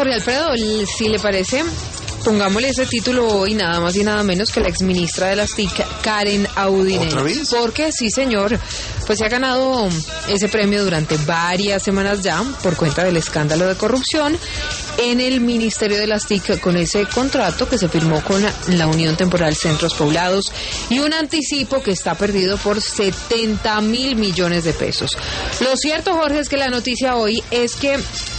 Jorge Alfredo, si le parece, pongámosle ese título hoy, nada más y nada menos que la exministra de las TIC, Karen Audinen. ¿Otra vez? Porque sí, señor, pues se ha ganado ese premio durante varias semanas ya por cuenta del escándalo de corrupción en el Ministerio de las TIC, con ese contrato que se firmó con la Unión Temporal Centros Poblados y un anticipo que está perdido por 70.000 millones de pesos. Lo cierto, Jorge, es que la noticia hoy es que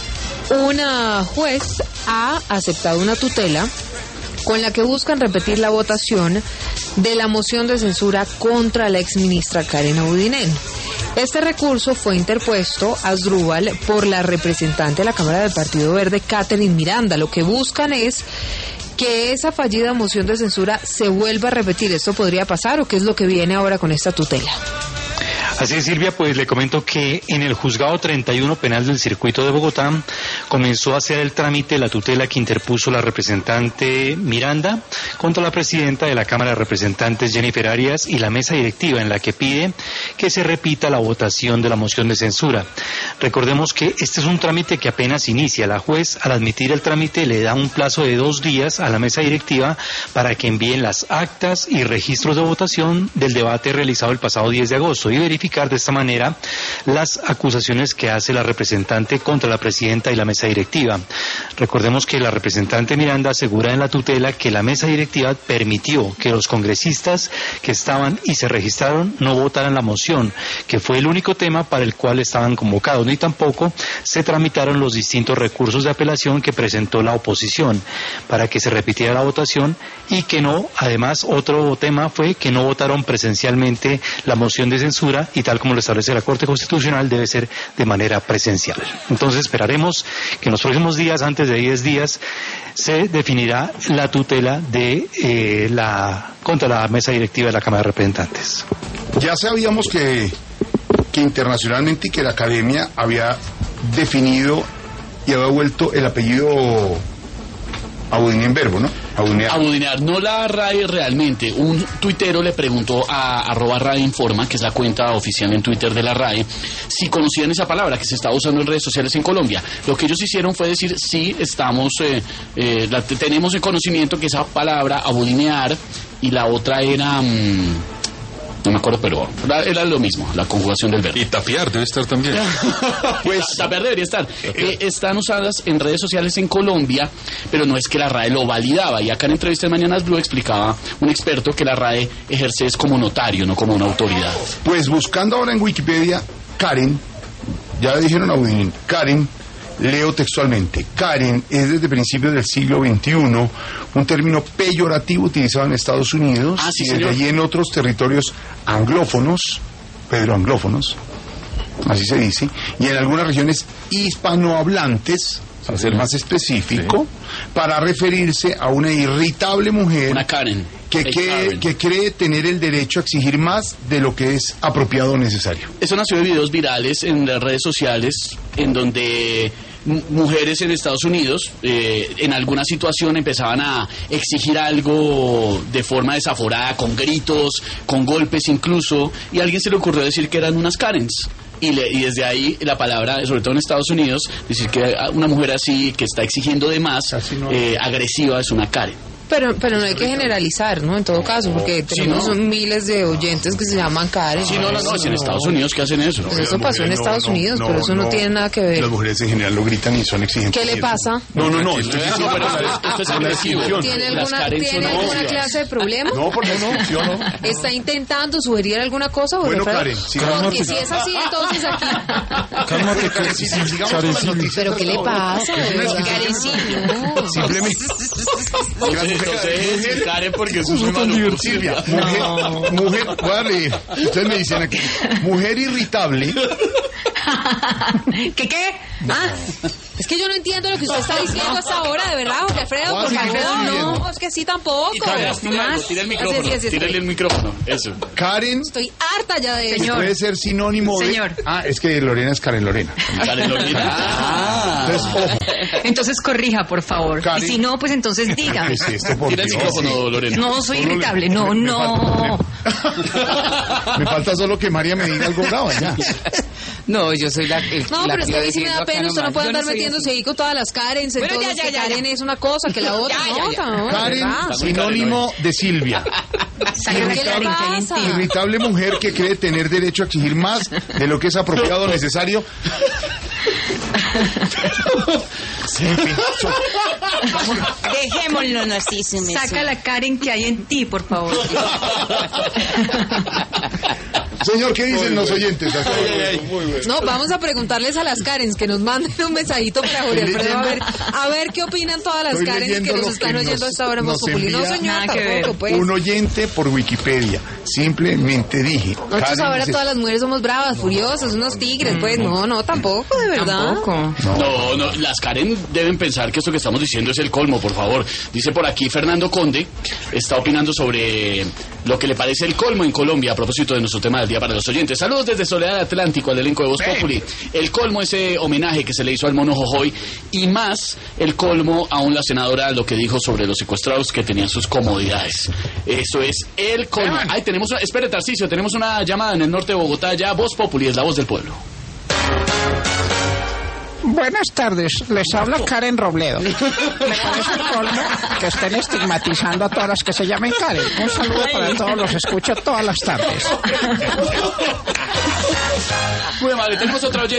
una juez ha aceptado una tutela con la que buscan repetir la votación de la moción de censura contra la exministra Karen Audinen. Este recurso fue interpuesto a Asdrúbal por la representante de la Cámara del Partido Verde, Catherine Miranda. Lo que buscan es que esa fallida moción de censura se vuelva a repetir. ¿Esto podría pasar o qué es lo que viene ahora con esta tutela? Así es, Silvia, pues le comento que en el Juzgado 31 Penal del Circuito de Bogotá comenzó a hacer el trámite la tutela que interpuso la representante Miranda contra la presidenta de la Cámara de Representantes, Jennifer Arias, y la mesa directiva, en la que pide que se repita la votación de la moción de censura. Recordemos que este es un trámite que apenas inicia. La juez, al admitir el trámite, le da un plazo de 2 días a la mesa directiva para que envíen las actas y registros de votación del debate realizado el pasado 10 de agosto y verificar de esta manera las acusaciones que hace la representante contra la presidenta y la mesa directiva. Recordemos que la representante Miranda asegura en la tutela que la mesa directiva permitió que los congresistas que estaban y se registraron no votaran la moción, que fue el único tema para el cual estaban convocados, ni tampoco se tramitaron los distintos recursos de apelación que presentó la oposición para que se repitiera la votación, y que no, además, otro tema fue que no votaron presencialmente la moción de censura, y tal como lo establece la Corte Constitucional debe ser de manera presencial. Entonces esperaremos que en los próximos días, antes de 10 días, se definirá la tutela de contra la mesa directiva de la Cámara de Representantes. Ya sabíamos que internacionalmente y que la Academia había definido y había vuelto el apellido Audinen Verbo, ¿no? Audinear, no la RAE realmente. Un tuitero le preguntó a @RAEinforma, que es la cuenta oficial en Twitter de la RAE, si conocían esa palabra que se está usando en redes sociales en Colombia. Lo que ellos hicieron fue decir, sí, tenemos el conocimiento que esa palabra, audinear, y la otra era... no me acuerdo, pero era lo mismo, la conjugación del verbo. Y tapear debe estar también. Pues tapear debería estar. Están usadas en redes sociales en Colombia, pero no es que la RAE lo validaba. Y acá en entrevista de Mañanas Blue explicaba un experto que la RAE ejerce es como notario, no como una autoridad. Pues buscando ahora en Wikipedia, Karen, ya dijeron Audinen, Karen, leo textualmente, Karen es desde principios del siglo XXI un término peyorativo utilizado en Estados Unidos sí, y desde allí en otros territorios anglófonos, pedroanglófonos, así se dice, y en algunas regiones hispanohablantes, para ser más específico, para referirse a una irritable mujer, una Karen, que cree tener el derecho a exigir más de lo que es apropiado o necesario. Eso nació de videos virales en las redes sociales, en donde mujeres en Estados Unidos en alguna situación empezaban a exigir algo de forma desaforada, con gritos, con golpes incluso, y a alguien se le ocurrió decir que eran unas Karens. Y desde ahí la palabra, sobre todo en Estados Unidos, decir que una mujer así que está exigiendo de más, agresiva, es una Karen. Pero no hay que generalizar, ¿no? En todo caso, porque tenemos miles de oyentes que se llaman Karen. Sí, no, es en Estados Unidos que hacen eso. Pues eso pasó en Estados Unidos, pero eso no tiene nada que ver. Las mujeres en general lo gritan y son exigentes. ¿Qué le pasa? No. Esto es agresivo. ¿Tiene alguna clase de problema? No, por descripción, no. ¿Está intentando sugerir alguna cosa? Bueno, Karen, porque si es así, entonces aquí... Cálmate, Karen. ¿Pero qué le pasa? Karencillo. Simplemente... Entonces, Karen, porque eso es muy tan Silvia, mujer, voy a leer. Ustedes me dicen aquí, mujer irritable. ¿Qué? Es que yo no entiendo lo que usted está diciendo hasta ahora, de verdad, Jorge Alfredo, por favor, no, es que sí tampoco. Tira el micrófono, eso. Karen. Estoy harta ya de eso. Puede ser sinónimo de... Señor. Es que Lorena es Karen Lorena. Karen Lorena. Entonces, ojo. Entonces corrija, por favor. Karen. Y si no, pues entonces diga. Tira el micrófono, Lorena. No, soy irritable, no. Me falta solo que María me diga algo bravo ya. No, yo soy la No, pero es que a mí sí me da pena, usted no puede andar metiéndose ahí con todas las Karens, Bueno, entonces ya, que ya, Karen es una cosa, que la otra, no, Karen, sinónimo de Silvia. Saca la ¿Qué le Karen que hay en pasa? ti. Irritable mujer que cree tener derecho a exigir más de lo que es apropiado o necesario. En fin, Dejémoslo así, Saca la Karen que hay en ti, por favor. señor, ¿qué dicen los oyentes? No, vamos a preguntarles a las Karens que nos manden un mensajito para Jorge Estoy Alfredo, a ver qué opinan todas las Estoy Karens leyendo que nos lo están que oyendo a esta hora en nos Voz Populi. No, envía señor, nada que ver. tampoco, pues. Un oyente por Wikipedia. Simplemente dije. Nosotros Karen ahora dice- todas las mujeres somos bravas, furiosas, unos tigres, pues no, tampoco, de verdad. Tampoco. No, las Karen deben pensar que esto que estamos diciendo es el colmo, por favor. Dice por aquí Fernando Conde, está opinando sobre lo que le parece el colmo en Colombia a propósito de nuestro tema del día para los oyentes. Saludos desde Soledad Atlántico al elenco de Voz Populi. El colmo, ese homenaje que se le hizo al mono Jojoy, y más el colmo aún la senadora lo que dijo sobre los secuestrados que tenían sus comodidades. Eso es el colmo. Ay, tenemos una, espere, Tarcisio, tenemos una llamada en el norte de Bogotá ya. Voz Populi es la voz del pueblo. Buenas tardes, les habla Karen Robledo. ¿Le parece colmo que estén estigmatizando a todas las que se llamen Karen? Un saludo para todos, los escucho todas las tardes. Muy amable, tenemos otra oyente.